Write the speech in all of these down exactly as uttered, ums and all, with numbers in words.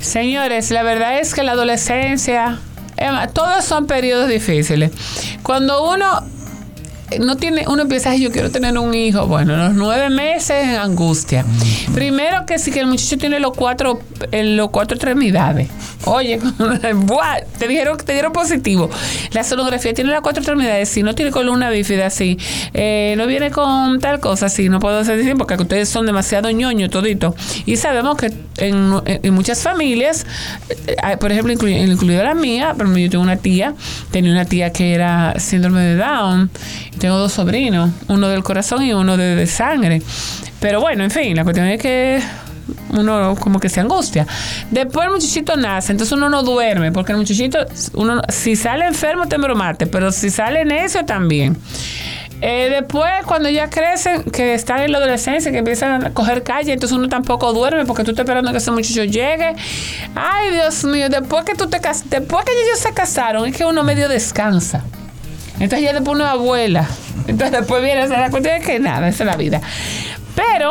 Señores, la verdad es que la adolescencia, eh, todos son periodos difíciles. Cuando uno no tiene, uno empieza, yo quiero tener un hijo. Bueno, los nueve meses en angustia. Primero que sí que el muchacho tiene los cuatro, los cuatro extremidades. Oye, te dijeron te dieron positivo. La sonografía tiene las cuatro extremidades. Si no tiene columna bífida, sí. Eh, no viene con tal cosa, sí. No puedo decir porque ustedes son demasiado ñoños todito. Y sabemos que en, en muchas familias, eh, por ejemplo, incluida incluido la mía, pero yo tengo una tía, tenía una tía que era síndrome de Down. Tengo dos sobrinos, uno del corazón y uno de, de sangre. Pero bueno, en fin, la cuestión es que uno como que se angustia. Después el muchachito nace, entonces uno no duerme, porque el muchachito, uno si sale enfermo te embromate, pero si sale necio también. Eh, después, cuando ya crecen, que están en la adolescencia, que empiezan a coger calle, entonces uno tampoco duerme porque tú estás esperando que ese muchacho llegue. Ay, Dios mío, después que tú te cas- después que ellos se casaron, es que uno medio descansa. Entonces ya después una abuela. Entonces después viene a hacer la cuestión de que nada, esa es la vida. Pero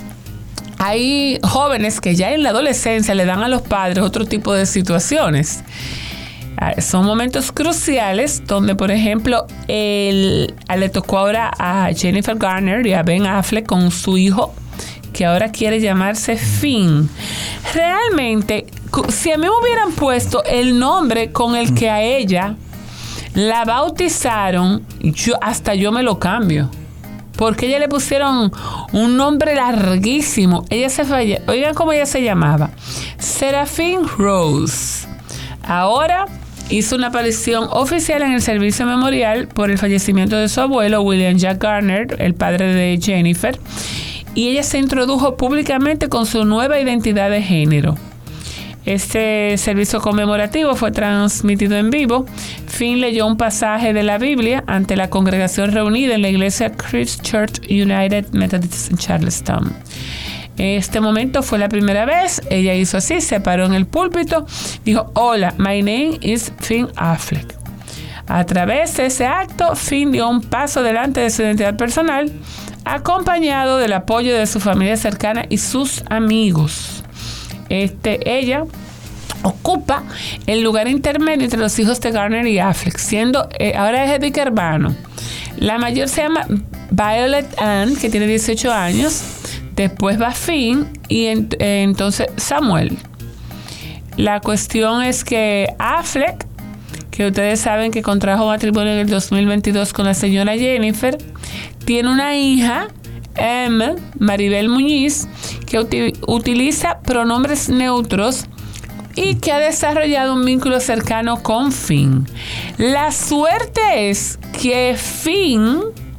hay jóvenes que ya en la adolescencia le dan a los padres otro tipo de situaciones. Son momentos cruciales donde, por ejemplo, el, le tocó ahora a Jennifer Garner y a Ben Affleck con su hijo, que ahora quiere llamarse Finn. Realmente, si a mí me hubieran puesto el nombre con el que a ella la bautizaron, yo hasta yo me lo cambio. Porque ella le pusieron un nombre larguísimo. Ella se falla. Oigan cómo ella se llamaba. Seraphine Rose. Ahora hizo una aparición oficial en el servicio memorial por el fallecimiento de su abuelo, William Jack Garner, el padre de Jennifer. Y ella se introdujo públicamente con su nueva identidad de género. Este servicio conmemorativo fue transmitido en vivo. Finn leyó un pasaje de la Biblia ante la congregación reunida en la iglesia Christ Church United Methodist en Charleston. Este momento fue la primera vez. Ella hizo así, se paró en el púlpito, dijo: "Hola, my name is Finn Affleck". A través de ese acto, Finn dio un paso delante de su identidad personal, acompañado del apoyo de su familia cercana y sus amigos. Este, ella ocupa el lugar intermedio entre los hijos de Garner y Affleck, siendo, eh, ahora es Eddie Urbano. La mayor se llama Violet Ann, que tiene dieciocho años. Después va Finn y en, eh, entonces Samuel. La cuestión es que Affleck, que ustedes saben que contrajo matrimonio en el dos mil veintidós con la señora Jennifer, tiene una hija, Emma Maribel Muñiz, que uti- utiliza pronombres neutros y que ha desarrollado un vínculo cercano con Finn. La suerte es que Finn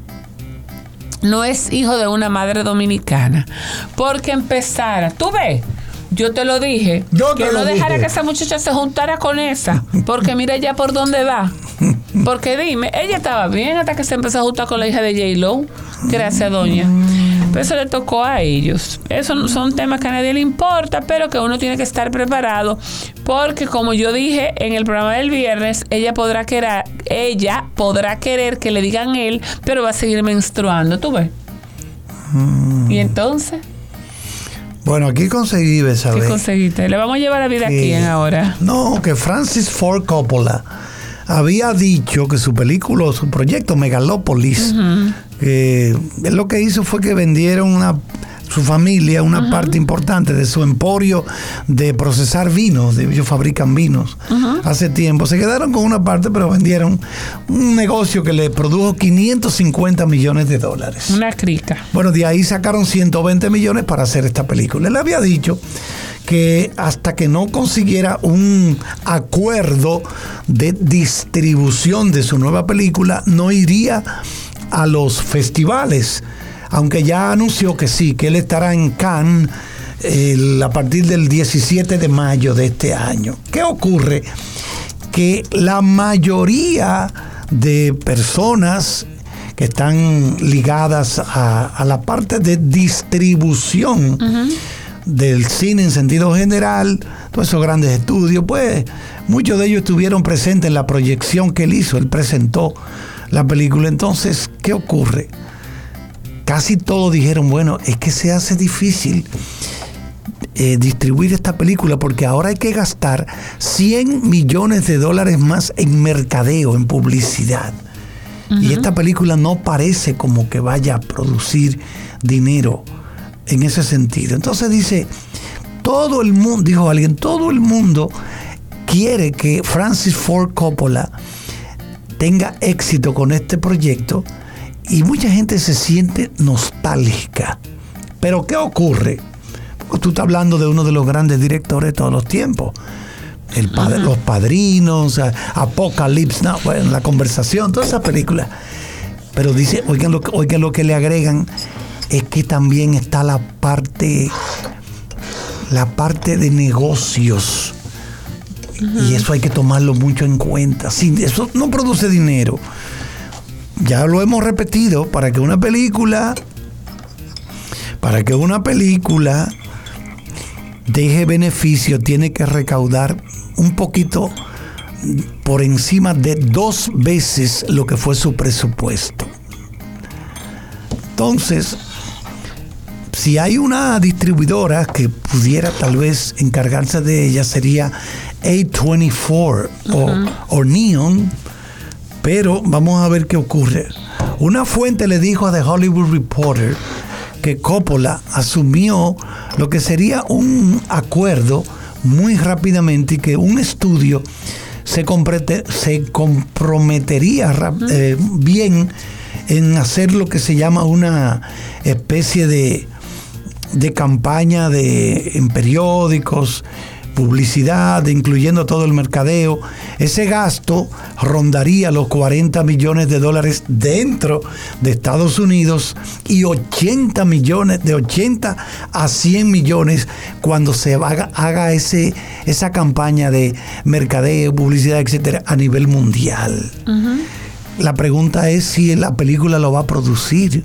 no es hijo de una madre dominicana, porque empezara, tú ves, yo te lo dije, yo te que lo no dejara dije. que esa muchacha se juntara con esa, porque mira ya por dónde va. Porque dime, ella estaba bien hasta que se empezó a juntar con la hija de J-Lo. Gracias, doña. Pero eso le tocó a ellos. Esos son temas que a nadie le importa, pero que uno tiene que estar preparado, porque como yo dije en el programa del viernes, ella podrá querer, ella podrá querer que le digan él, pero va a seguir menstruando, ¿tú ves? Mm. Y entonces, bueno, aquí conseguí, ¿sabes? ¿qué conseguiste? Le vamos a llevar la vida que, aquí en ahora. No, que Francis Ford Coppola había dicho que su película, su proyecto Megalópolis, uh-huh. eh, él lo que hizo fue que vendieron una, su familia una uh-huh. parte importante de su emporio de procesar vinos, de, ellos fabrican vinos uh-huh. hace tiempo. Se quedaron con una parte, pero vendieron un negocio que le produjo quinientos cincuenta millones de dólares. Una crica. Bueno, de ahí sacaron ciento veinte millones para hacer esta película. Él había dicho que hasta que no consiguiera un acuerdo de distribución de su nueva película, no iría a los festivales, aunque ya anunció que sí, que él estará en Cannes eh, a partir del diecisiete de mayo de este año. ¿Qué ocurre? Que la mayoría de personas que están ligadas a, a la parte de distribución uh-huh. del cine en sentido general, todos esos grandes estudios, pues muchos de ellos estuvieron presentes en la proyección que él hizo. Él presentó la película. Entonces, ¿qué ocurre? Casi todos dijeron, bueno, es que se hace difícil eh, distribuir esta película porque ahora hay que gastar cien millones de dólares más en mercadeo, en publicidad. Uh-huh. Y esta película no parece como que vaya a producir dinero en ese sentido. Entonces dice, todo el mundo, dijo alguien, todo el mundo quiere que Francis Ford Coppola tenga éxito con este proyecto y mucha gente se siente nostálgica. Pero ¿qué ocurre? Porque tú estás hablando de uno de los grandes directores de todos los tiempos. El padre, uh-huh. Los Padrinos, Apocalypse Now, bueno, la conversación, todas esas películas. Pero dice, oigan lo, oigan lo que le agregan, es que también está la parte, la parte de negocios. Uh-huh. Y eso hay que tomarlo mucho en cuenta. Sí, eso no produce dinero. Ya lo hemos repetido, para que una película, para que una película deje beneficio, tiene que recaudar un poquito por encima de dos veces lo que fue su presupuesto. Entonces, si hay una distribuidora que pudiera tal vez encargarse de ella, sería A veinticuatro uh-huh. o, o Neon, pero vamos a ver qué ocurre. Una fuente le dijo a The Hollywood Reporter que Coppola asumió lo que sería un acuerdo muy rápidamente y que un estudio se, comprete, se comprometería uh-huh. eh, bien en hacer lo que se llama una especie de, de campaña de, en periódicos, publicidad, incluyendo todo el mercadeo. Ese gasto rondaría los cuarenta millones de dólares dentro de Estados Unidos y ochenta millones, de ochenta a cien millones cuando se haga, haga ese, esa campaña de mercadeo, publicidad, etcétera, a nivel mundial. Uh-huh. La pregunta es si la película lo va a producir.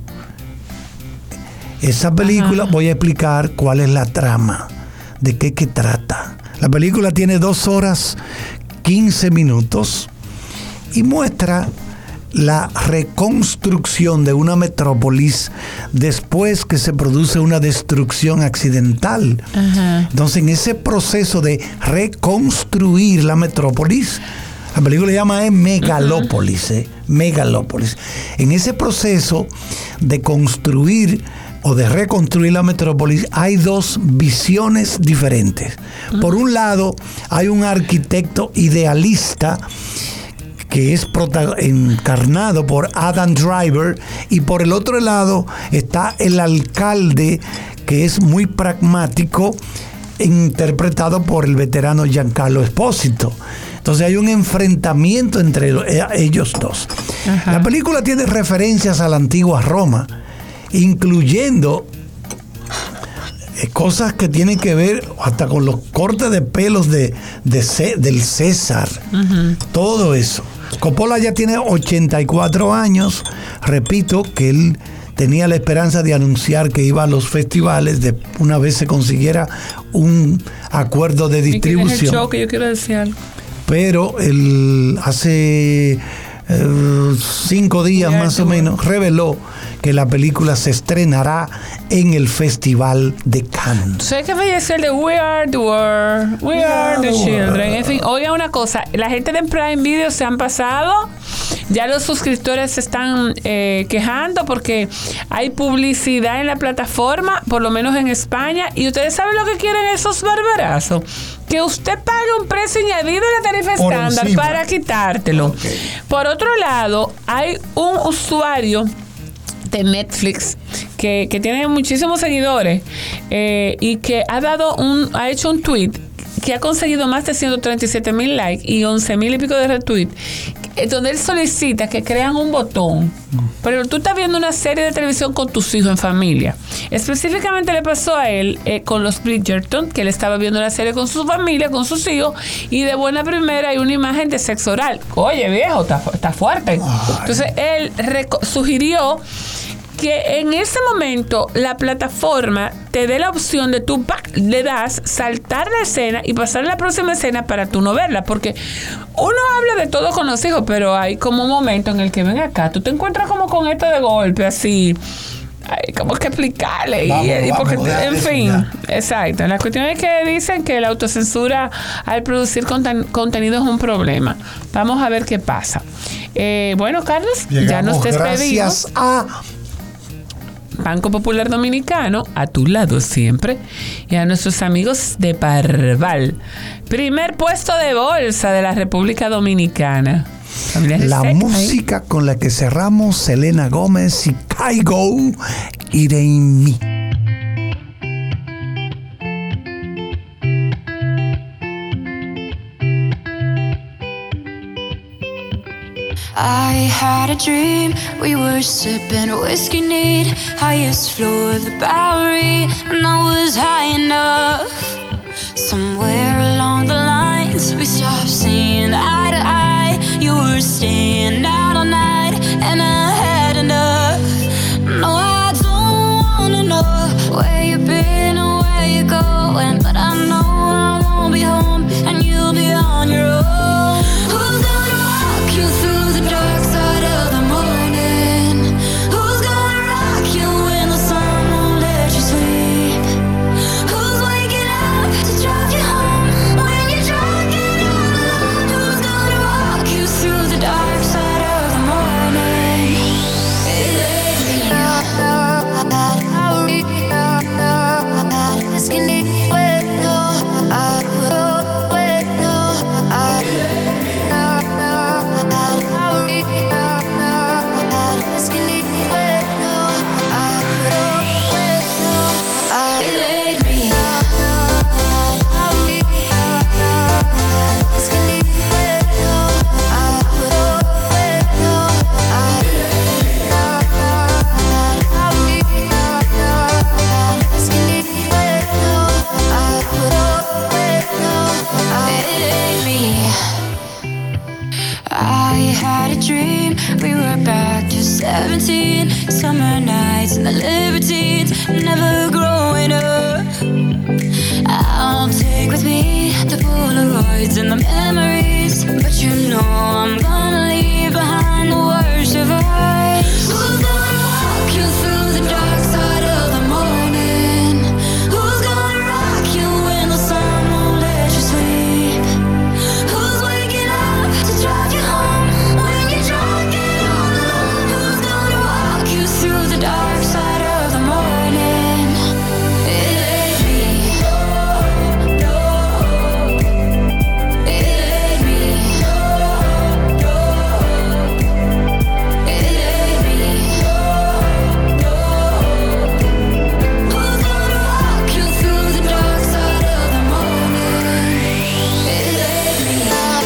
Esa película, uh-huh. voy a explicar cuál es la trama, de qué que trata. La película tiene dos horas quince minutos y muestra la reconstrucción de una metrópolis después que se produce una destrucción accidental. Uh-huh. Entonces, en ese proceso de reconstruir la metrópolis, la película se llama eh, Megalópolis, uh-huh. eh, Megalópolis. En ese proceso de construir o de reconstruir la metrópolis, hay dos visiones diferentes. Uh-huh. Por un lado, hay un arquitecto idealista que es prota- encarnado por Adam Driver, y por el otro lado está el alcalde, que es muy pragmático, interpretado por el veterano Giancarlo Esposito. Entonces hay un enfrentamiento entre ellos dos. Uh-huh. La película tiene referencias a la antigua Roma, incluyendo eh, cosas que tienen que ver hasta con los cortes de pelos de, de C, del César. Uh-huh. Todo eso. Coppola ya tiene ochenta y cuatro años. Repito que él tenía la esperanza de anunciar que iba a los festivales de una vez se consiguiera un acuerdo de distribución. Es el show que yo quiero decir algo. Pero él hace eh, cinco días yeah, más o menos reveló que la película se estrenará en el Festival de Cannes. So, hay que fallecer de We Are the World, We, we Are, are the, the Children. En fin, oiga una cosa, la gente de Prime Video se han pasado, ya los suscriptores se están eh, quejando porque hay publicidad en la plataforma, por lo menos en España, y ustedes saben lo que quieren esos barbarazos, que usted pague un precio añadido en la tarifa estándar para quitártelo. Okay. Por otro lado, hay un usuario de Netflix que, que tiene muchísimos seguidores eh, y que ha dado un ha hecho un tweet que ha conseguido más de ciento treinta y siete mil likes y once mil y pico de retweets, donde él solicita que crean un botón. Pero tú estás viendo una serie de televisión con tus hijos en familia. Específicamente le pasó a él eh, con los Bridgerton, que él estaba viendo la serie con su familia, con sus hijos, y de buena primera hay una imagen de sexo oral. Oye, viejo, está, está fuerte. Ay. Entonces él reco- sugirió que en ese momento la plataforma te dé la opción de tú le das saltar la escena y pasar a la próxima escena para tú no verla, porque uno habla de todo con los hijos, pero hay como un momento en el que ven acá, tú te encuentras como con esto de golpe así Ay, ¿cómo que explicarle? Vamos, y, y porque, vamos, en eso fin, ya. exacto. La cuestión es que dicen que la autocensura al producir conten- contenido es un problema. Vamos a ver qué pasa. Eh, bueno, Carlos, Llegamos ya nos despedimos. Gracias a Banco Popular Dominicano, a tu lado siempre, y a nuestros amigos de Parval. Primer puesto de bolsa de la República Dominicana. Familiares la Sec, música ahí con la que cerramos, Selena Gómez y Kygo, It Ain't Me. I had a dream, we were sipping whiskey neat, highest floor of the Bowery, and I was high enough. Somewhere along the lines, we stopped seeing eye to eye. You were staying out all night, and I had enough. No, I don't wanna know where you've been or where you're going, but I know I won't be home, and you'll be on your own. Who's gonna walk you through the dark side of the morning? Who's gonna rock you when the sun won't let you sleep? Who's waking up to drive you home when you're drunk and all alone? Who's gonna walk you through the dark side of the morning? It ain't me. I had a dream, we were back to seventeen. Summer nights and the libertines, never growing up. I'll take with me the Polaroids and the memories, but you know I'm gonna leave behind the worst of us. Who's gonna walk you through the dark side of the morning? Who's gonna rock you when the sun won't let you sleep? Who's waking up to drive you home when you're drunk and all alone? Who's gonna walk you through the dark side of the morning? It ain't me. No, no. It ain't me. No, no. It ain't me. No, no. Who's gonna walk you through the dark side of the morning? It ain't me.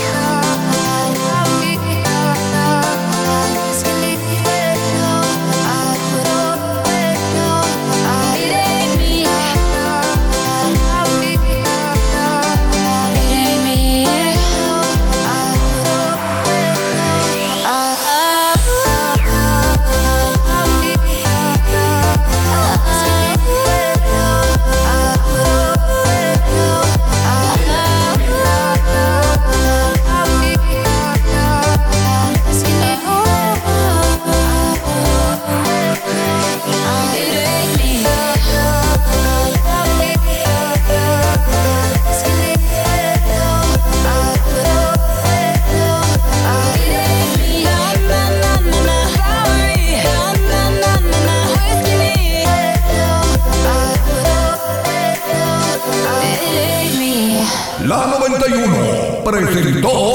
La noventa y uno presentó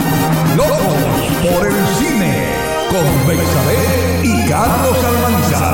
Locos por el Cine con Bexabé y Carlos Almanzar.